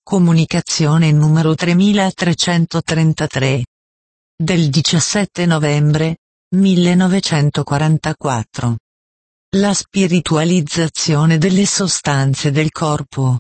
Comunicazione numero 3333. Del 17 novembre 1944. La spiritualizzazione delle sostanze del corpo.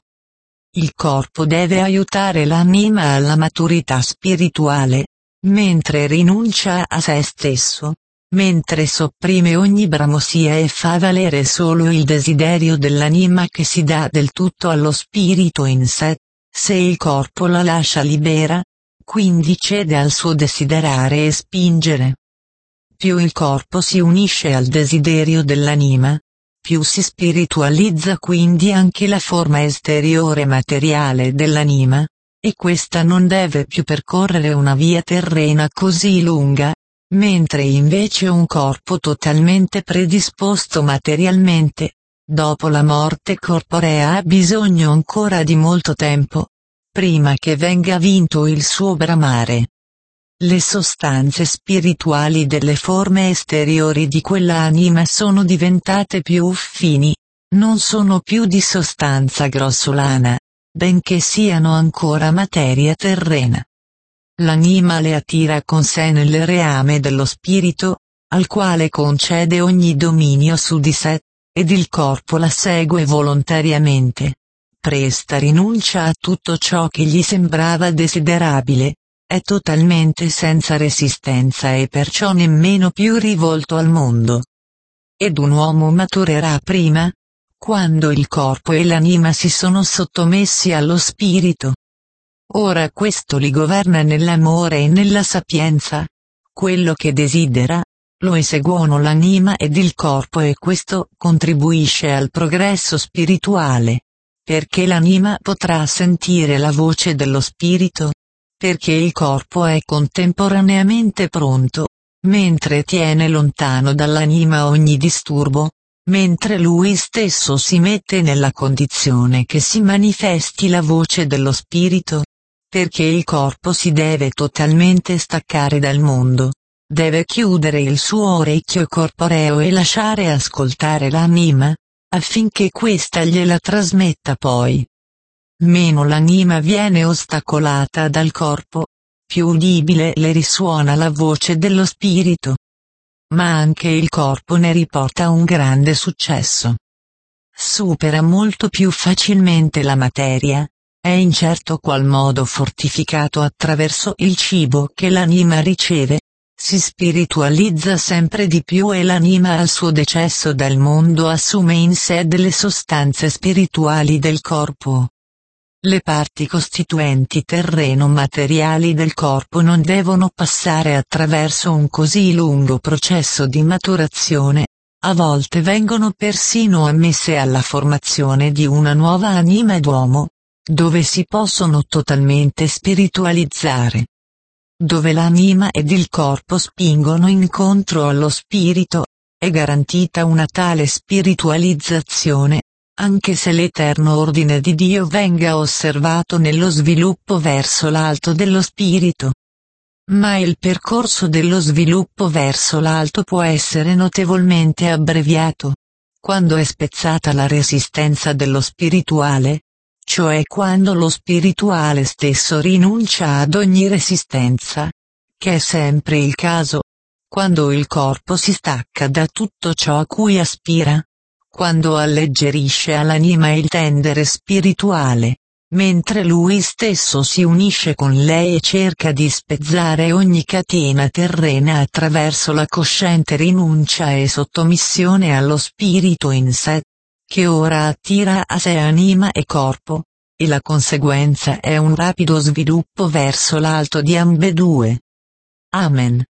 Il corpo deve aiutare l'anima alla maturità spirituale, mentre rinuncia a se stesso, mentre sopprime ogni bramosia e fa valere solo il desiderio dell'anima che si dà del tutto allo spirito in sé. Se il corpo la lascia libera, quindi cede al suo desiderare e spingere. Più il corpo si unisce al desiderio dell'anima, più si spiritualizza quindi anche la forma esteriore materiale dell'anima, e questa non deve più percorrere una via terrena così lunga, mentre invece un corpo totalmente predisposto materialmente, dopo la morte corporea ha bisogno ancora di molto tempo, prima che venga vinto il suo bramare. Le sostanze spirituali delle forme esteriori di quella anima sono diventate più fini, non sono più di sostanza grossolana, benché siano ancora materia terrena. L'anima le attira con sé nel reame dello spirito, al quale concede ogni dominio su di sé, ed il corpo la segue volontariamente. Presta rinuncia a tutto ciò che gli sembrava desiderabile, è totalmente senza resistenza e perciò nemmeno più rivolto al mondo. Ed un uomo maturerà prima, quando il corpo e l'anima si sono sottomessi allo spirito. Ora questo li governa nell'amore e nella sapienza. Quello che desidera, lo eseguono l'anima ed il corpo e questo contribuisce al progresso spirituale. Perché l'anima potrà sentire la voce dello spirito? Perché il corpo è contemporaneamente pronto, mentre tiene lontano dall'anima ogni disturbo, mentre lui stesso si mette nella condizione che si manifesti la voce dello spirito. Perché il corpo si deve totalmente staccare dal mondo, deve chiudere il suo orecchio corporeo e lasciare ascoltare l'anima, affinché questa gliela trasmetta poi. Meno l'anima viene ostacolata dal corpo, più udibile le risuona la voce dello spirito. Ma anche il corpo ne riporta un grande successo. Supera molto più facilmente la materia, è in certo qual modo fortificato attraverso il cibo che l'anima riceve, si spiritualizza sempre di più e l'anima al suo decesso dal mondo assume in sé delle sostanze spirituali del corpo. Le parti costituenti terreno-materiali del corpo non devono passare attraverso un così lungo processo di maturazione, a volte vengono persino ammesse alla formazione di una nuova anima d'uomo, dove si possono totalmente spiritualizzare. Dove l'anima ed il corpo spingono incontro allo spirito, è garantita una tale spiritualizzazione, anche se l'eterno ordine di Dio venga osservato nello sviluppo verso l'alto dello spirito. Ma il percorso dello sviluppo verso l'alto può essere notevolmente abbreviato, quando è spezzata la resistenza dello spirituale, cioè quando lo spirituale stesso rinuncia ad ogni resistenza, che è sempre il caso, quando il corpo si stacca da tutto ciò a cui aspira, quando alleggerisce all'anima il tendere spirituale, mentre lui stesso si unisce con lei e cerca di spezzare ogni catena terrena attraverso la cosciente rinuncia e sottomissione allo spirito in sé, che ora attira a sé anima e corpo, e la conseguenza è un rapido sviluppo verso l'alto di ambedue. Amen.